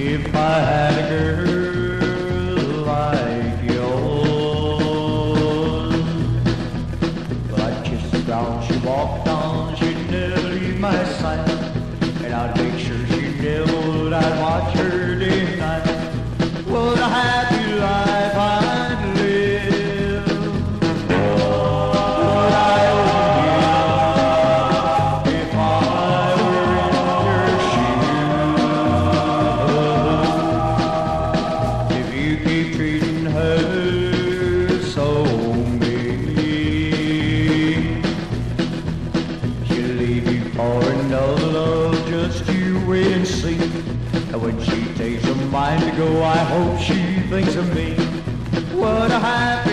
If I had a girl like yours, but I'd kiss the ground she walked on, she'd never leave my side, and I'd make sure she never would. I'd watch her day and night. What a happy life I'd live. What I would give if I were in your shoes. If you keep treating her so mean, she'll leave you for another love. Just you wait and see. And when she takes her mind to go, I hope she thinks of me. What a happy